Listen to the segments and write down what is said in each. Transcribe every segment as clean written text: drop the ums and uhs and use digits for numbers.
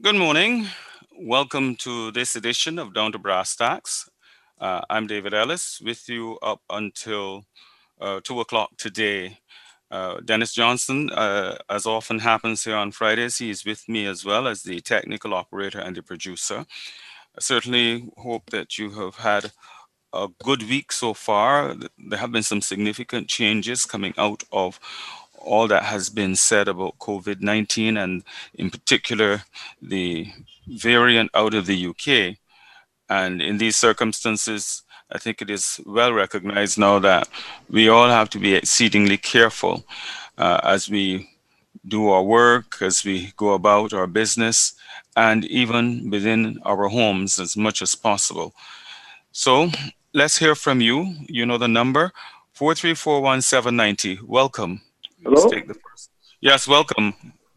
Good morning. Welcome to this edition of Down to Brass Tacks. I'm David Ellis with you up until 2 o'clock today. Dennis Johnson, as often happens here on Fridays, he is with me as well as the technical operator and the producer. I certainly hope that you have had a good week so far. There have been some significant changes coming out of all that has been said about COVID 19 and, in particular, the variant out of the UK. And in these circumstances, I think it is well recognized now that we all have to be exceedingly careful as we do our work, as we go about our business, and even within our homes as much as possible. So let's hear from you. You know the number 4341790. Welcome. Let's Hello? take the first. Yes, welcome.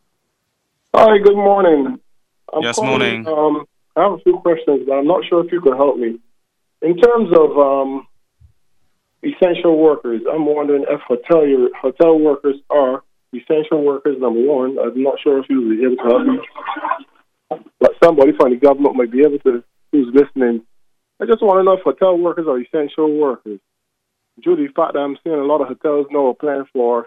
Hi, good morning. I'm Yes, calling. morning. I have a few questions, but I'm not sure if you could help me. In terms of essential workers, I'm wondering if hotel workers are essential workers, number one. I'm not sure if you would be able to help me, but somebody from the government might be able to, who's listening. I just want to know if hotel workers are essential workers. Due to the fact that I'm seeing a lot of hotels now are planning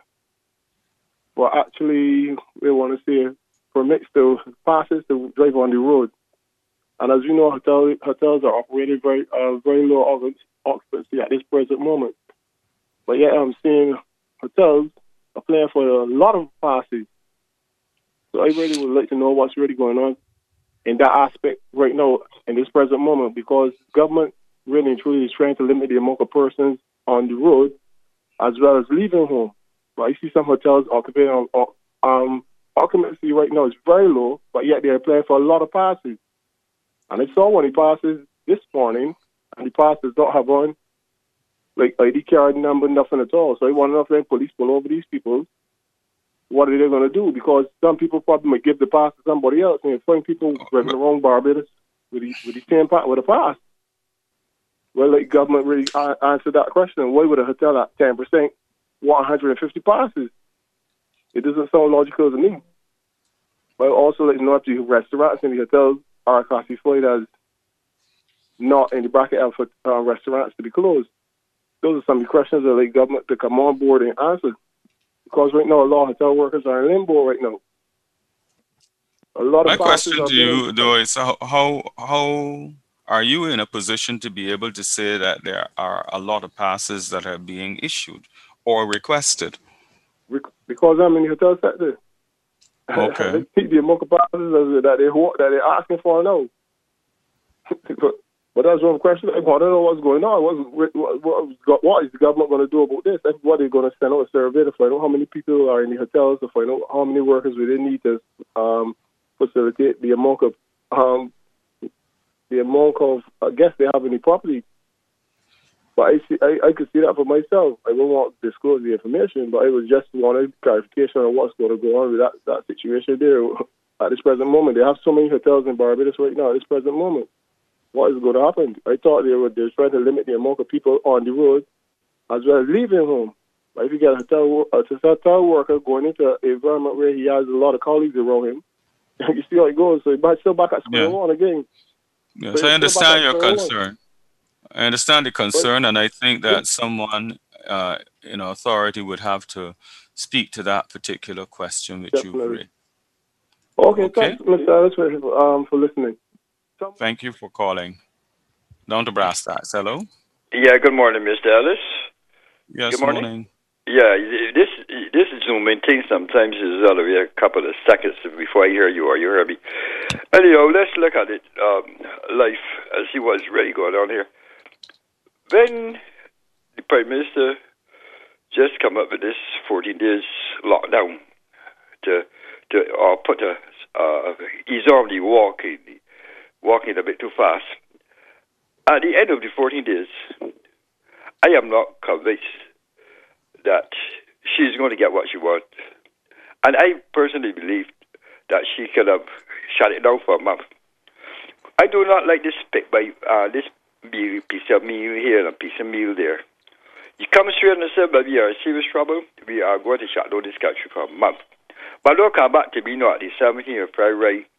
for actually, we want to see permits to passes to drive on the road. And as you know, hotels are operated very low occupancy at this present moment. But yet I'm seeing hotels applying for a lot of passes. So I really would like to know what's really going on in that aspect right now in this present moment, because government really and truly is trying to limit the amount of persons on the road as well as leaving home. But I see some hotels occupancy right now is very low, but yet they're applying for a lot of passes. And I saw one of the passes this morning, and the passes don't have on like ID card number, nothing at all. So I want to know if the police pull over these people, what are they going to do? Because some people probably might give the pass to somebody else, and you find people driving the wrong Barbados with the same pass with a pass. Well, like government really answered that question. Why would a hotel at 10% want 150 passes? It doesn't sound logical to me. But also, like, know if the restaurants and the hotels are classified as not in the bracket of restaurants to be closed. Those are some of the questions that like government to come on board and answer. Because right now, a lot of hotel workers are in limbo right now. A lot of My passes question are to being. you, though, is how are you in a position to be able to say that there are a lot of passes that are being issued or requested? Because I'm in the hotel sector. Okay. I see the amount of passes that they're asking for now. But that's one question. I want to know what's going on. What is the government going to do about this? What they're going to send out a survey to find out how many people are in the hotels, to find out how many workers we need to facilitate the amount of I guess they have in the property. But I could see that for myself. I don't want to disclose the information, but I would just want a clarification on what's going to go on with that situation there at this present moment. They have so many hotels in Barbados right now at this present moment. What is going to happen? I thought they're trying to limit the amount of people on the road as well as leaving home. But if you get a hotel worker going into an environment where he has a lot of colleagues around him, you see how it goes. So he's still back at square Yeah. one again. Yes, So I he's still back understand at your square one. concern. I understand the But concern, and I think yeah, that someone in authority would have to speak to that particular question which you've definitely. raised. Okay, Okay. thanks, Mr. Ellis, for listening. Thank you for calling. Down to brass tacks. Hello. Yeah, good morning, Mr. Ellis. Good Yes, morning. morning. Yeah, this Zoom thing sometimes is only a couple of seconds before I hear you or you hear me. Anyhow, let's look at it, life, and see what's really going on here. When the Prime Minister just come up with this 14 days lockdown to put ease on the walking a bit too fast. At the end of the 14 days, I am not convinced that she's going to get what she wants. And I personally believe that she could have shut it down for a month. I do not like this pick by this piece of meal here and a piece of meal there. You come straight and say, but we are in serious trouble. We are going to shut down this country for a month. But don't come back to me now at the 17th of February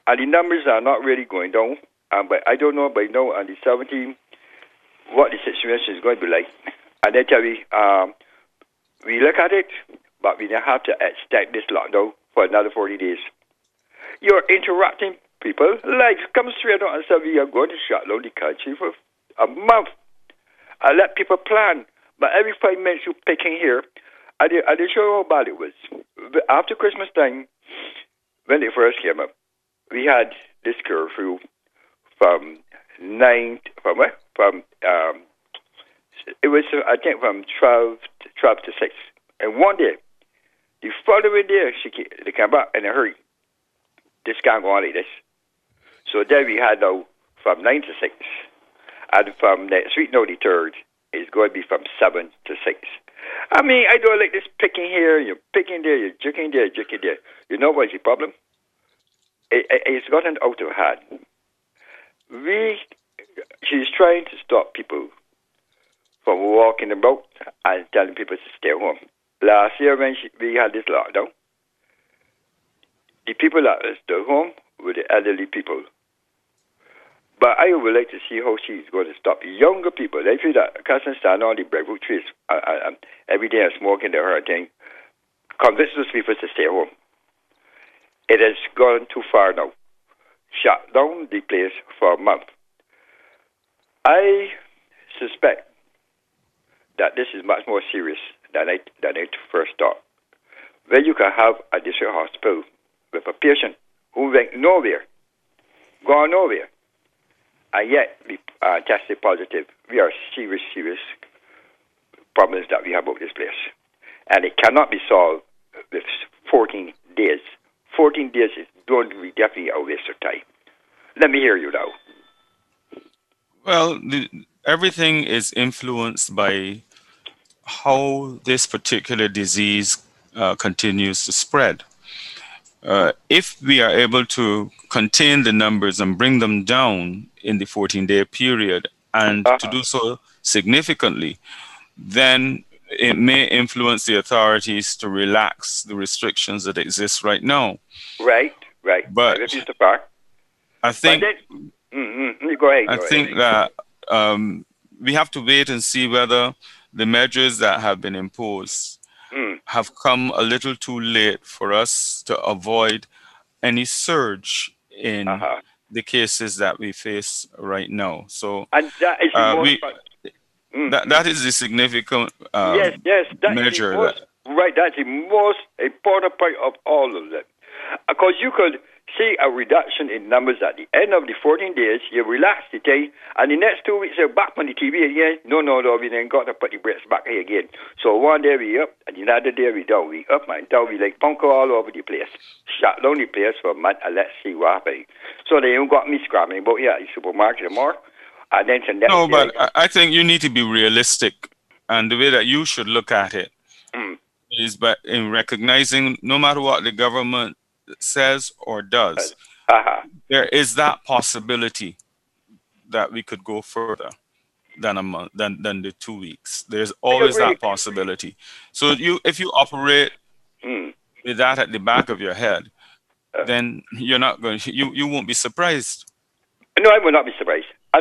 and the numbers are not really going down. But I don't know by now on the 17th what the situation is going to be like. And then tell me, we look at it, but we don't have to extend this lockdown for another 40 days. You're interrupting people. Like, come straight out and say we are going to shut down the country for a month. I let people plan. But every 5 minutes you're picking here, I did show you how bad it was. After Christmas time, when it first came up, we had this curfew from 9, it was, I think, from 12 to 6. And one day, the following day, they came back in a hurry. This can't go on like this. So then we had now from 9 to 6. And from next week, now the 3rd, it's going to be from 7 to 6. I mean, I don't like this picking here, you're picking there, you're jerking there, jerking there. You know what's the problem? It's gotten out of hand. She's trying to stop people from walking about and telling people to stay home. Last year when we had this lockdown, the people that were still home were the elderly people. But I would like to see how she's going to stop younger people. They feel that Cousin stand on the breadfruit trees every day and smoking the her thing, convince those people to stay home. It has gone too far now. Shut down the place for a month. I suspect that this is much more serious than I first thought. Where you can have a district hospital with a patient who went nowhere, gone nowhere, and yet be tested positive. We are serious problems that we have about this place. And it cannot be solved with 14 days. 14 days is going to be definitely a waste of time. Let me hear you now. Well, everything is influenced by how this particular disease continues to spread. If we are able to contain the numbers and bring them down in the 14-day period and to do so significantly, then it may influence the authorities to relax the restrictions that exist right now. Right. But I think go ahead. I think that we have to wait and see whether the measures that have been imposed have come a little too late for us to avoid any surge in the cases that we face right now. So and that is that is the significant measure. That's the most important part of all of them. Because you could see a reduction in numbers at the end of the 14 days, you relax the day, and the next 2 weeks you're back on the TV again. No, we then got to put the brakes back here again. So one day we up, and another day we down. We up and down, we like punker all over the place. Shut down the place for a month, and let's see what happens. So they even got me scrambling about here at the supermarket more. And then no, but I think you need to be realistic, and the way that you should look at it is by in recognizing no matter what the government says or does, there is that possibility that we could go further than a month, than the 2 weeks. There's always that possibility. So if you operate with that at the back of your head, then you're not going. You won't be surprised. No, I will not be surprised. And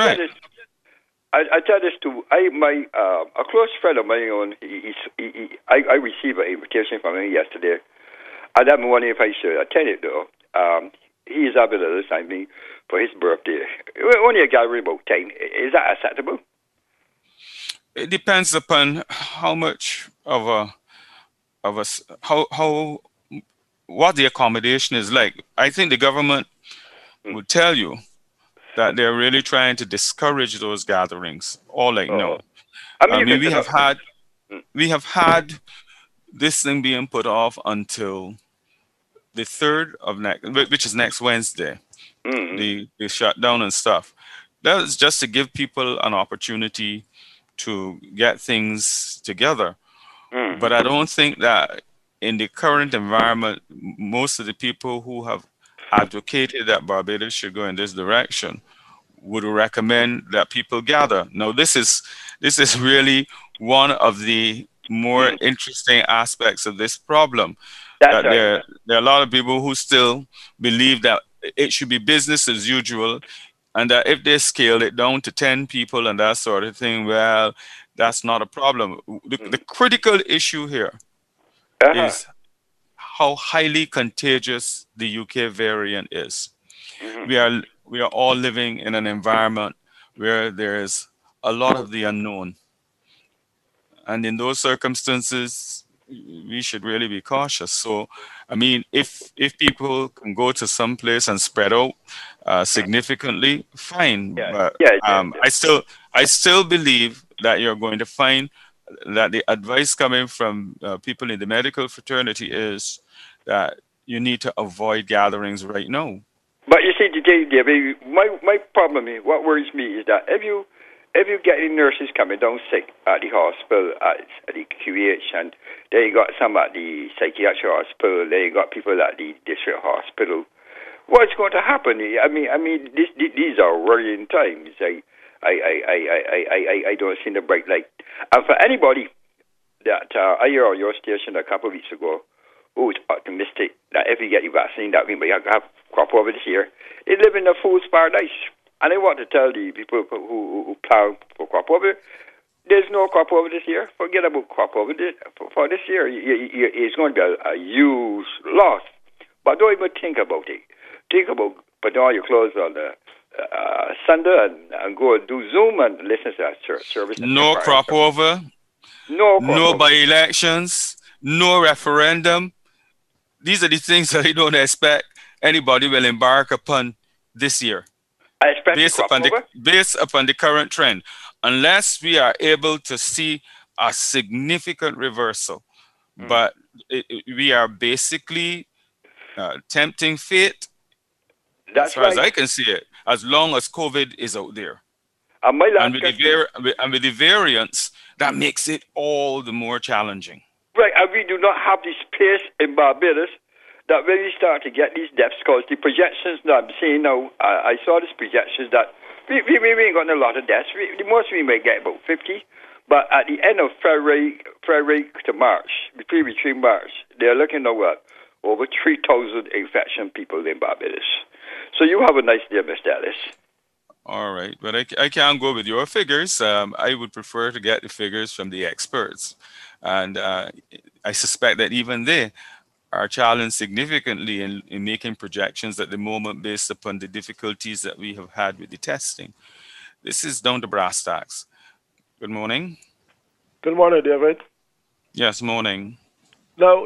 I tell this to a close friend of mine. I received an invitation from him yesterday. And I'm wondering if I should attend it, though. He is able to sign me for his birthday. Only a gathering about 10. Is that acceptable? It depends upon how much of what the accommodation is like. I think the government would tell you that they're really trying to discourage those gatherings. No. I mean, we have had this thing being put off until the 3rd of which is next Wednesday, the shutdown and stuff. That is just to give people an opportunity to get things together. But I don't think that in the current environment, most of the people who have advocated that Barbados should go in this direction would recommend that people gather. Now, this is really one of the more interesting aspects of this problem. There are a lot of people who still believe that it should be business as usual, and that if they scale it down to 10 people and that sort of thing, well, that's not a problem. The critical issue here is how highly contagious the UK variant is. We are all living in an environment where there's a lot of the unknown. And in those circumstances, we should really be cautious. So, I mean, if people can go to some place and spread out significantly, fine. But I still believe that you're going to find that the advice coming from people in the medical fraternity is that you need to avoid gatherings right now. But you see, David, my problem is, what worries me is that if you get any nurses coming down sick at the hospital, at the QH, and then you got some at the psychiatric hospital, then you got people at the district hospital, what's going to happen? I mean, these are worrying times. I don't see the bright light. And for anybody that I heard on your station a couple of weeks ago who is optimistic that if you get your vaccine, that we might have crop over this year, they live in a fool's paradise. And I want to tell the people who plan for crop over, there's no crop over this year. Forget about crop over for this year. It's going to be a huge loss. But don't even think about it. Think about putting all your clothes on the Sunday and go and do Zoom and listen to that service. No crop over. No by-elections. No referendum. These are the things that I don't expect anybody will embark upon this year. Based upon the current trend, unless we are able to see a significant reversal. But we are basically tempting fate, as far as I can see it, as long as COVID is out there. And with the variants, that makes it all the more challenging. Right, and we do not have the space in Barbados that when we start to get these deaths, because the projections that I'm seeing now, I saw these projections that we ain't got a lot of deaths. The most we may get about 50, but at the end of February to March, between March, they're looking at over 3,000 infection people in Barbados. So you have a nice day, Mr. Ellis. All right, but I can't go with your figures. I would prefer to get the figures from the experts. And I suspect that even they are challenged significantly in making projections at the moment based upon the difficulties that we have had with the testing. This is Down to Brass Tacks. Good morning. Good morning, David. Yes, morning. Now,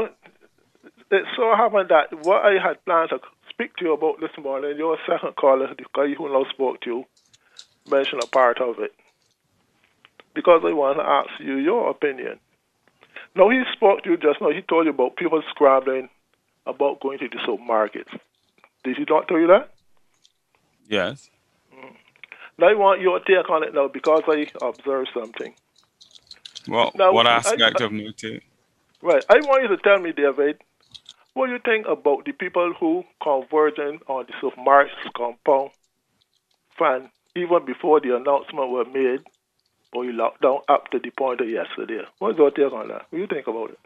it so happened that what I had planned to speak to you about this morning, your second caller, the guy who now spoke to you, mentioned a part of it. Because I want to ask you your opinion. Now, he spoke to you just now. He told you about people scrambling about going to the supermarkets. Did he not tell you that? Yes. Now, I want your take on it now because I observed something. Well, now, what aspect of my take? Right. I want you to tell me, David, what you think about the people who converging on the supermarkets compound fan even before the announcement were made, or you locked down up to the point of yesterday. What's your take on that? What do you think about it?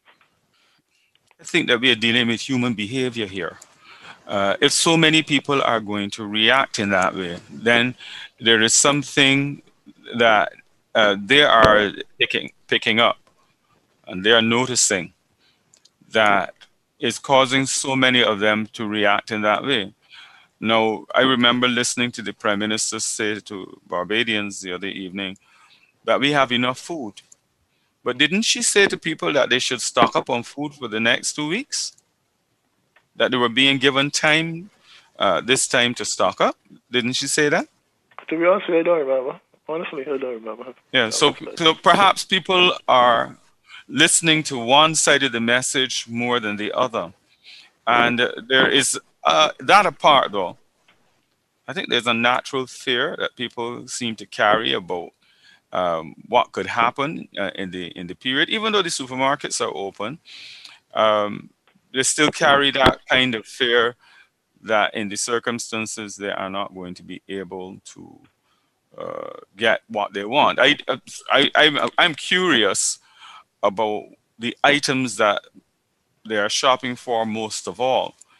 I think that we are dealing with human behavior here. If so many people are going to react in that way, then there is something that they are picking up, and they are noticing that is causing so many of them to react in that way. Now, I remember listening to the Prime Minister say to Barbadians the other evening that we have enough food. But didn't she say to people that they should stock up on food for the next 2 weeks? That they were being given time, this time to stock up? Didn't she say that? To be honest, I don't remember. Honestly, I don't remember. Yeah, so perhaps people are listening to one side of the message more than the other. And there is, that apart though, I think there's a natural fear that people seem to carry about what could happen in the period. Even though the supermarkets are open, they still carry that kind of fear that in the circumstances they are not going to be able to get what they want. I'm curious about the items that they are shopping for most of all.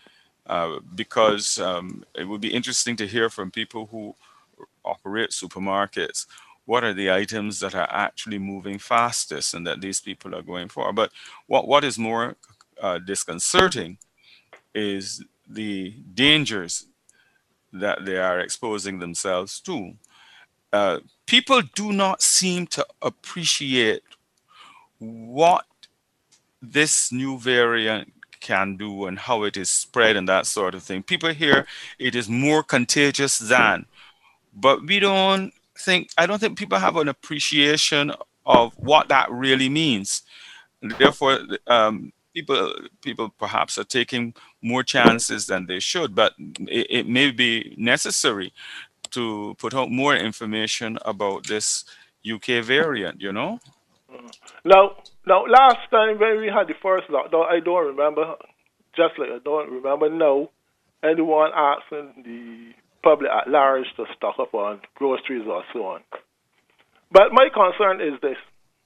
because it would be interesting to hear from people who operate supermarkets. What are the items that are actually moving fastest and that these people are going for? But what is more disconcerting is the dangers that they are exposing themselves to. People do not seem to appreciate what this new variant can do and how it is spread and that sort of thing. People hear it is more contagious than, but I don't think people have an appreciation of what that really means. Therefore, people perhaps are taking more chances than they should, but it may be necessary to put out more information about this UK variant, you know? Now, last time when we had the first lockdown, I don't remember, just like I don't remember now, anyone asking the public at large to stock up on groceries or so on. But my concern is this.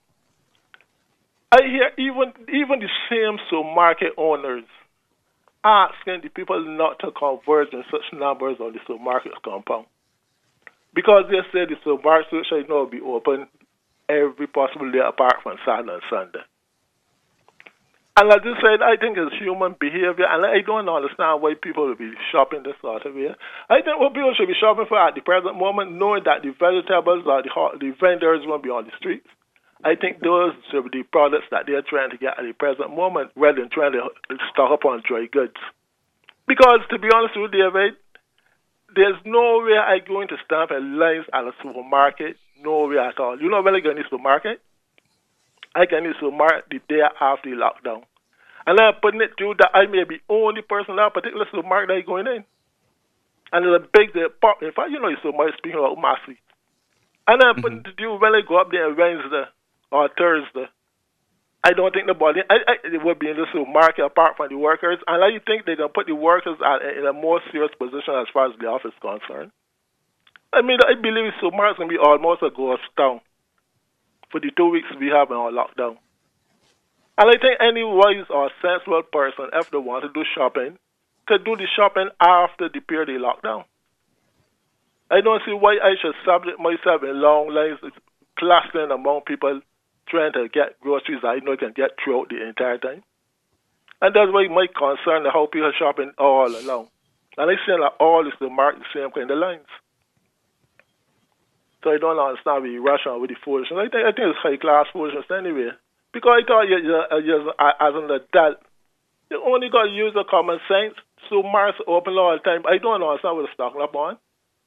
I hear even the same supermarket owners asking the people not to converge in such numbers on the supermarket compound. Because they say the supermarket should not be open every possible day apart from Saturday and Sunday. And as I said, I think it's human behavior, and I don't understand why people will be shopping this sort of way. I think what people should be shopping for at the present moment, knowing that the vegetables or the vendors won't be on the streets, I think those should be the products that they're trying to get at the present moment rather than trying to stock up on dry goods. Because, to be honest with you, David, there's no way I go into stand in lines at a supermarket, no way at all. You know when I go in the supermarket? I can in the supermarket the day after the lockdown. And I'm putting it through that I may be the only person in that particular supermarket that is going in. And there's a big pop. In fact, you know, the supermarket speaking about Massey. And I'm putting it through when I go up there on Wednesday or Thursday. I don't think nobody it would be in the supermarket apart from the workers. And I think they're going to put the workers in a more serious position as far as the office is concerned. I mean, I believe the supermarket is going to be almost a ghost town for the 2 weeks we have in our lockdown. And I think any wise or sensible person, if they want to do shopping, could do the shopping after the period of lockdown. I don't see why I should subject myself in long lines, clustering among people trying to get groceries I know can get throughout the entire time. And that's why my concern is how people are shopping all along. And I see that all is the mark the same kind of lines. So I don't understand the Russian with the foolishness. I think it's high class foolishness anyway. Because I thought as an adult, you only got to use the common sense. So Mars open all the time. I don't understand what they're stocking up on.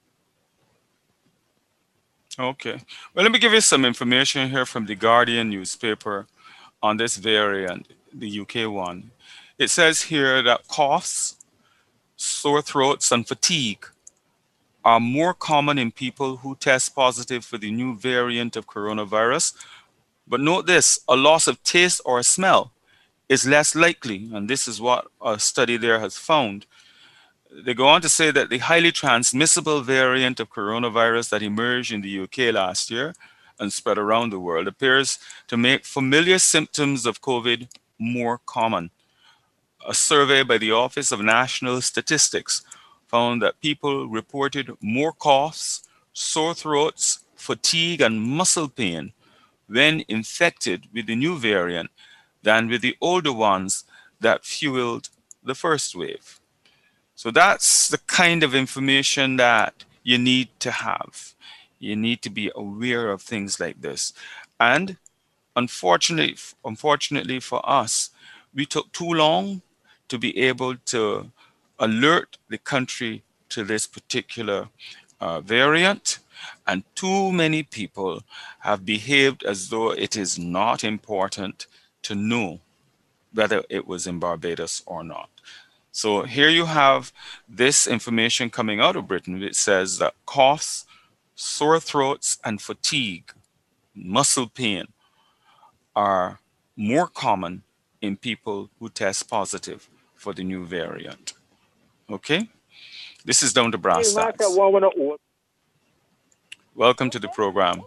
Okay. Well, let me give you some information here from the Guardian newspaper on this variant, the UK one. It says here that coughs, sore throats, and fatigue are more common in people who test positive for the new variant of coronavirus. But note this, a loss of taste or smell is less likely, and this is what a study there has found. They go on to say that the highly transmissible variant of coronavirus that emerged in the UK last year and spread around the world appears to make familiar symptoms of COVID more common. A survey by the Office of National Statistics found that people reported more coughs, sore throats, fatigue, and muscle pain when infected with the new variant than with the older ones that fueled the first wave. So that's the kind of information that you need to have. You need to be aware of things like this. And unfortunately for us, we took too long to be able to alert the country to this particular variant. And too many people have behaved as though it is not important to know whether it was in Barbados or not. So here you have this information coming out of Britain. It says that coughs, sore throats, and fatigue, muscle pain, are more common in people who test positive for the new variant. Okay? This is Down to Brass Tacks. Welcome to the program.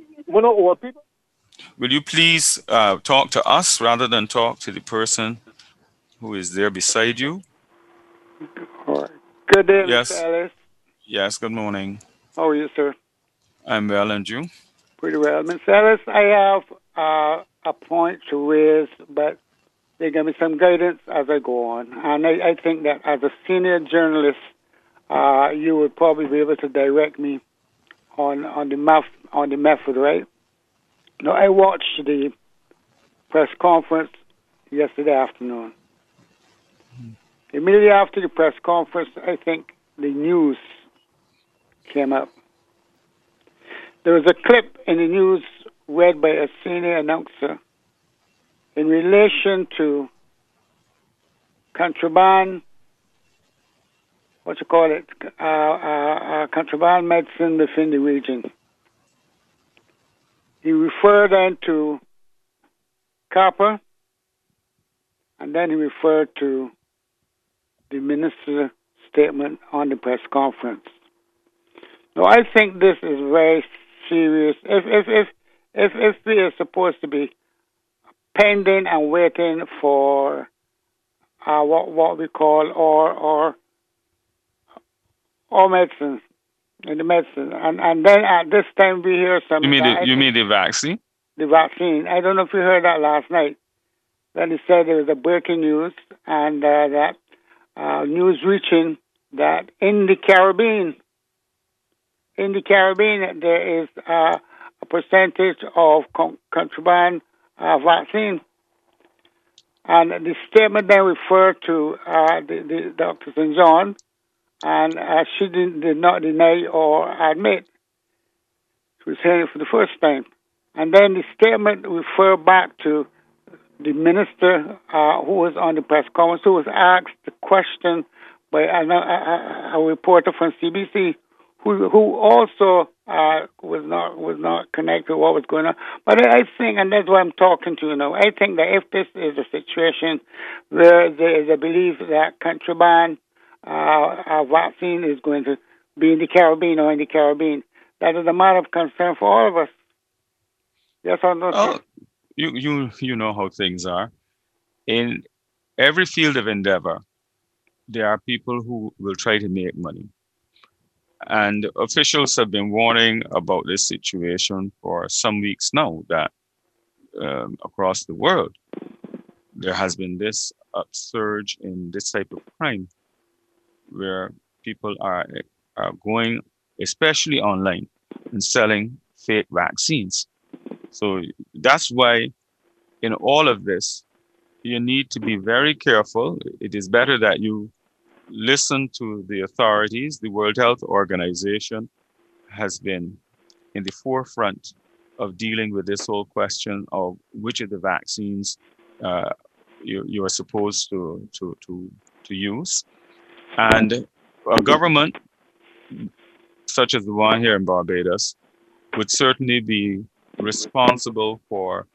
Will you please talk to us rather than talk to the person who is there beside you? All right. Good day, Mr. Yes, Ellis. yes, good morning. How are you, sir? I'm well, and you? Pretty well. Mr. Ellis, I have a point to raise, but they give me some guidance as I go on. And I think that as a senior journalist, you would probably be able to direct me on the method, right? Now, I watched the press conference yesterday afternoon. Immediately after the press conference, I think the news came up. There was a clip in the news read by a senior announcer in relation to contraband, contraband medicine within the region. He referred then to copper, and then he referred to the minister's statement on the press conference. Now, I think this is very serious. If we are supposed to be pending and waiting for what we call or medicine in the medicine, and then at this time we hear something. You mean the vaccine? The vaccine. I don't know if you heard that last night. Then he said there was a breaking news, and that news reaching that in the Caribbean there is a percentage of contraband vaccine. And the statement then referred to the Dr. St. John, and she did not deny or admit. She was hearing it for the first time. And then the statement referred back to the minister who was on the press conference, who was asked the question by a reporter from CBC, who also was not connected to what was going on. But I think, and that's why I'm talking to you now, I think that if this is a situation where there is a belief that contraband vaccine is going to be in the Caribbean or in the Caribbean, that is a matter of concern for all of us. Yes or no, sir? You know how things are. In every field of endeavor, there are people who will try to make money. And officials have been warning about this situation for some weeks now, that across the world, there has been this upsurge in this type of crime, where people are going, especially online, and selling fake vaccines. So that's why in all of this, you need to be very careful. It is better that you listen to the authorities. The World Health Organization has been in the forefront of dealing with this whole question of which of the vaccines you are supposed to use. And a government such as the one here in Barbados would certainly be responsible for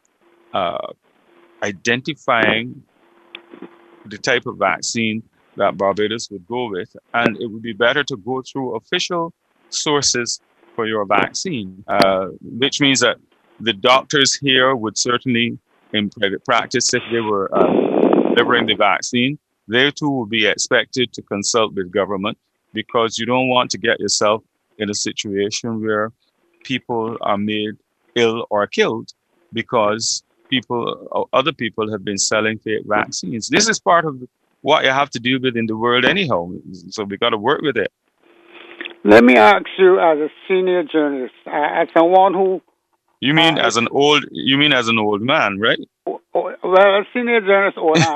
identifying the type of vaccine that Barbados would go with, and it would be better to go through official sources for your vaccine, which means that the doctors here would certainly, in private practice, if they were delivering the vaccine, they too will be expected to consult with government, because you don't want to get yourself in a situation where people are made ill or killed because other people have been selling fake vaccines. This is part of what you have to deal with in the world anyhow. So we got to work with it. Let me ask you, as a senior journalist, as someone who... You mean as an old man, right? Well, a senior journalist, old man.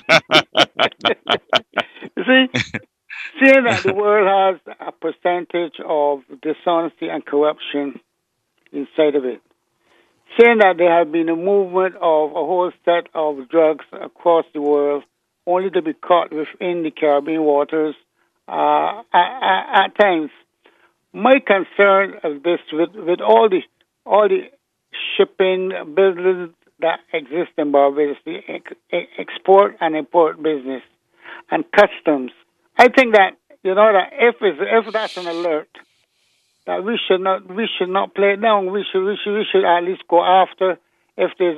You see, seeing that the world has a percentage of dishonesty and corruption inside of it, saying that there has been a movement of a whole set of drugs across the world only to be caught within the Caribbean waters at times. My concern is this: with all the shipping business that exists in Barbados, the export and import business and customs, I think that that if that's an alert, that we should not play it down. We should at least go after if there's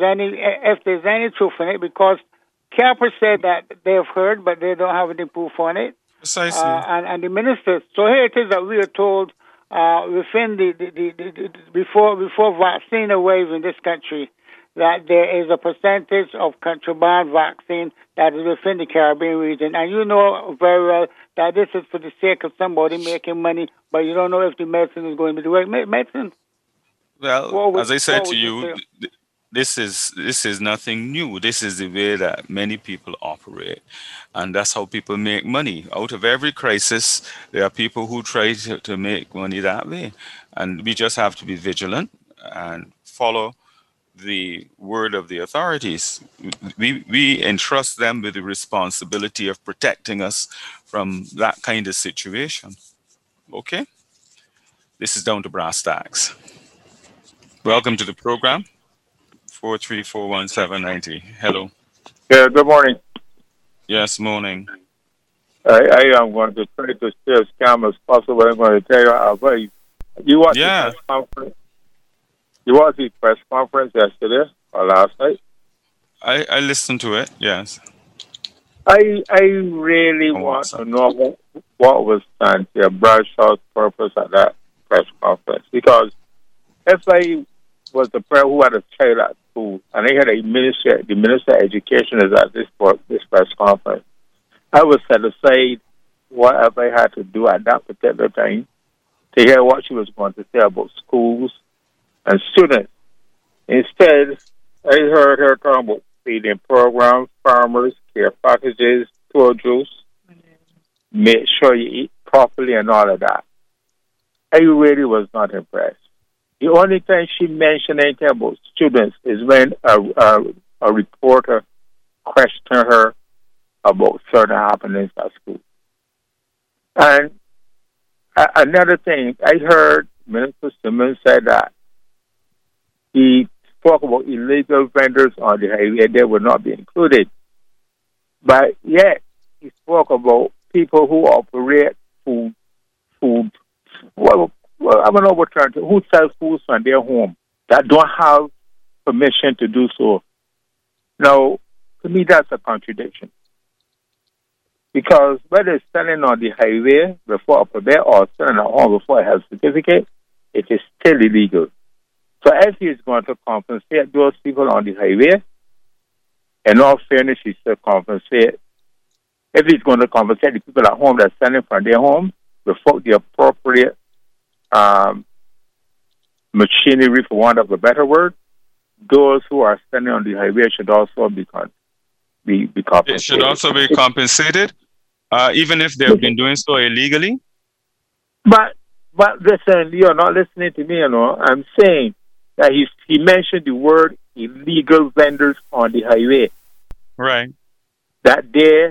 any truth in it, because Capper said that they've heard, but they don't have any proof on it. Precisely. and the ministers. So here it is that we are told within before vaccine arrives in this country, that there is a percentage of contraband vaccine that is within the Caribbean region. And you know very well that this is for the sake of somebody making money, but you don't know if the medicine is going to be the right medicine. Well, as I said to you, this is nothing new. This is the way that many people operate, and that's how people make money. Out of every crisis, there are people who try to make money that way, and we just have to be vigilant and follow the word of the authorities. We entrust them with the responsibility of protecting us from that kind of situation. Okay? This is Down to Brass Tacks. Welcome to the program. 4341790. Hello. Yeah, good morning. Yes, morning. I am going to try to stay as calm as possible. I'm going to tell you how you watched the press conference. You watched the press conference yesterday or last night? I listened to it, yes. I really want to know what was Cynthia Bradshaw's purpose at that press conference. Because if I was the parent who had a child at school and I had the minister of education is at this press conference, I would set aside whatever I had to do at that particular time to hear what she was going to say about schools and students. Instead, I heard her talking about feeding programs, farmers, care packages, tour juice, make sure you eat properly and all of that. I really was not impressed. The only time she mentioned anything about students is when a reporter questioned her about certain happenings at school. And another thing, I heard Minister Simmons say that he spoke about illegal vendors on the highway. They would not be included. But yet, he spoke about people who operate food, I don't know what term, who sell foods from their home that don't have permission to do so. Now, to me, that's a contradiction. Because whether it's selling on the highway before a permit or selling at home before a health certificate, it is still illegal. So if he is going to compensate those people on the highway, in all fairness, he should compensate. If he's going to compensate the people at home that are selling from their home before the appropriate machinery, for want of a better word, those who are standing on the highway should also be compensated. It should also be compensated, even if they've been doing so illegally? But listen, you're not listening to me, I'm saying that he mentioned the word illegal vendors on the highway. Right. That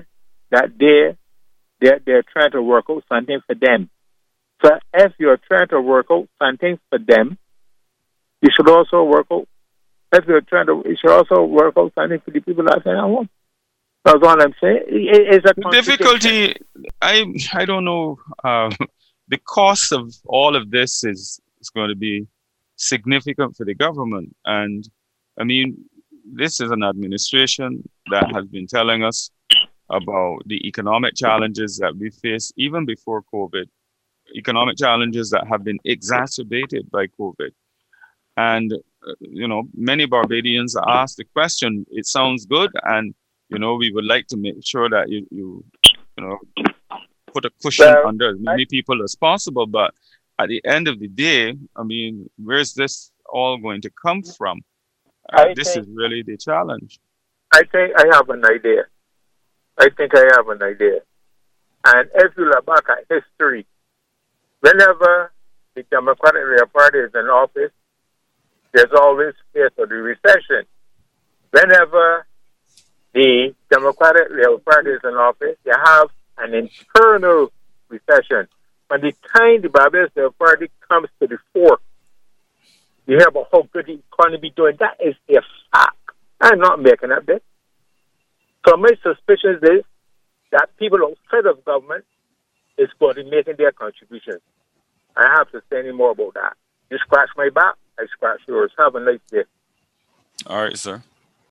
they're trying to work out something for them. So if you're trying to work out something for them, you should also work out. You should also work out something for the people that are at home. That's what I'm saying. It's a difficulty. I don't know. The cost of all of this is going to be significant for the government, and I mean, this is an administration that has been telling us about the economic challenges that we face even before COVID. Economic challenges that have been exacerbated by COVID. And, many Barbadians ask the question, it sounds good, and, we would like to make sure that you put a cushion under as many people as possible. But at the end of the day, I mean, where's this all going to come from? This is really the challenge. I think I have an idea. And if you look back at history, whenever the Democratic Party is in office, there's always fear of the recession. Whenever the Democratic Party is in office, you have an internal recession. By the time the Barbados Party comes to the fore, you hear about how good the economy doing. That is a fact. I'm not making up this. So my suspicion is that people outside of government is going to be making their contributions. I have to say any more about that. You scratch my back, I scratch yours. Have a nice day. All right, sir.